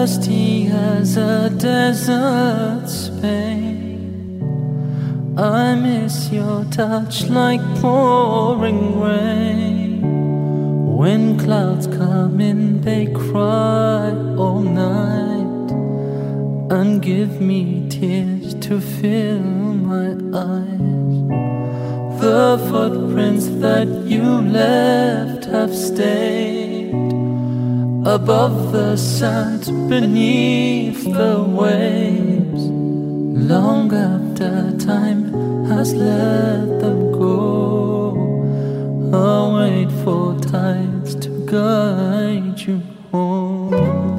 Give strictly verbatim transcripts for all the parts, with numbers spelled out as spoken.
thirsty as a desert Spain. I miss your touch like pouring rain. When clouds come in, they cry all night and give me tears to fill my eyes. The footprints that you left have stayed above the sand, beneath the waves, long after time has let them go. I'll wait for tides to guide you home.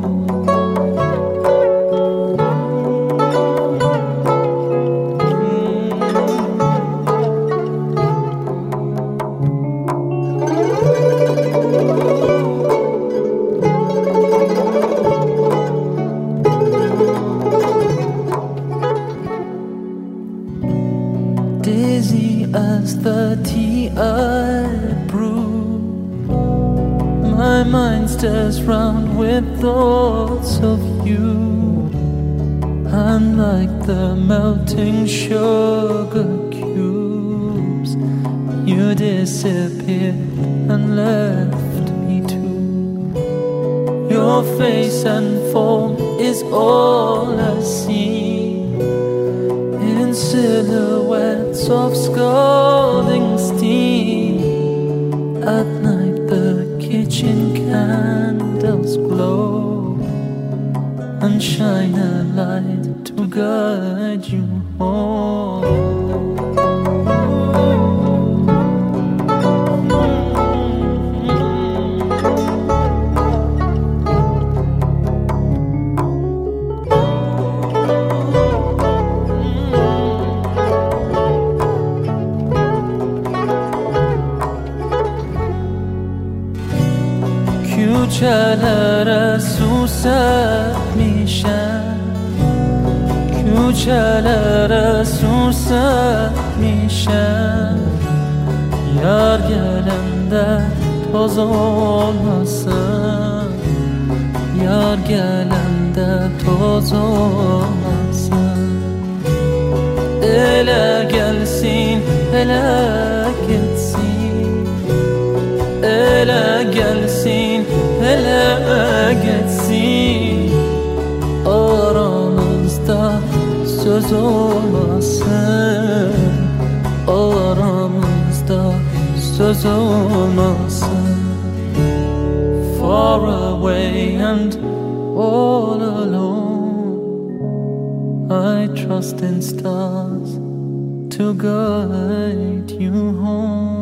Dizzy as the tea I brew, my mind stirs round with thoughts of you. And like the melting sugar cubes, you disappeared and left me too. Your face and form is all I see, in silhouettes of scalding steam. At night the kitchen candles glow and shine a light to guide you home. کوچه‌لere suset میشن، کوچه‌لere suset میشن. Yar gelende toz olmasın, yar gelende toz olmasın. Ele gelsin, ele gitsin, ele gelsin, ele geçsin. Aramızda söz olmasın, aramızda söz olmasın. Far away and all alone, I trust in stars to guide you home.